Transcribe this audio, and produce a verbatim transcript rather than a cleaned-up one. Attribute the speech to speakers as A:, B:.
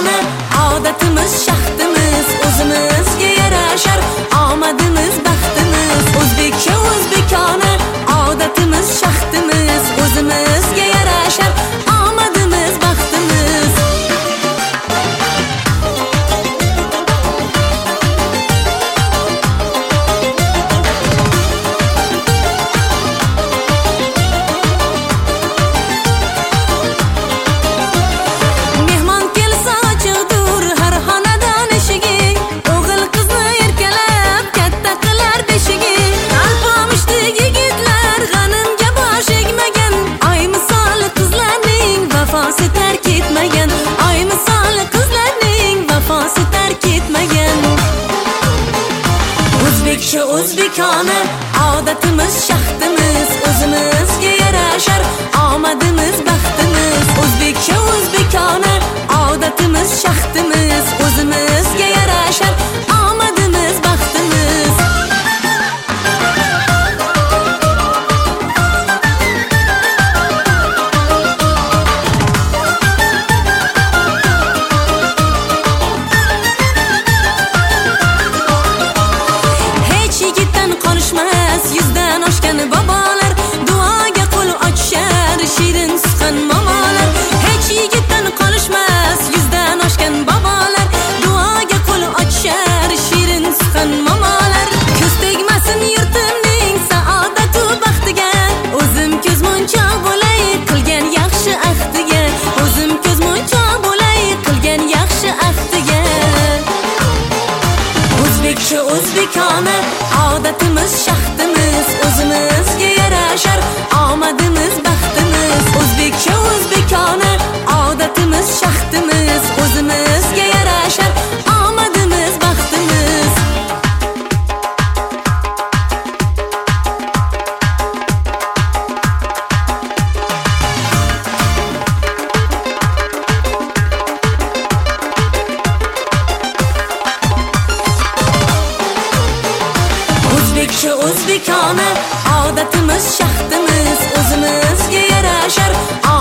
A: o'zbekona, odatimiz, shaxtimiz, o'zimizga yarashar omadimiz, baxtimiz. O'zbekcha, o'zbekona, odatimiz, shaxtimiz, o'zimizga yarashar omadimiz, baxtimiz. O'zbekcha, o'zbekona, odatimiz, shaxtimiz, o'zimizga yarashar omadimiz, baxtimiz. O'zbekcha, o'zbekona, odatimiz, shaxtimiz, o'zimizga yarashar omadimiz, baxtimiz. Yuzdan oshgan bobolar duoga qo'l ochishar, shirin suxan momolar. Hech yigitdan qolishmas, yuzdan oshgan bobolar duoga qo'l ochishar, shirin suxan momolar. Ko'z tegmasin yurtimning saodatu baxtiga, o'zim ko'zmuncha bo'lay qilgan yaxshi ahdiga, o'zim ko'zmuncha bo'lay qilgan yaxshi ahdiga. O'zbekcha, o'zbekona, odatimiz, shaxtimiz, o'zimizga yarashar omadimiz, baxtimiz. O'zbekcha, o'zbekona, odatimiz, shaxtimiz, o'zimizga yarashar omadimiz, baxtimiz. O'zbekcha, o'zbekona, odatimiz, shaxtimiz, o'zimizga yarashar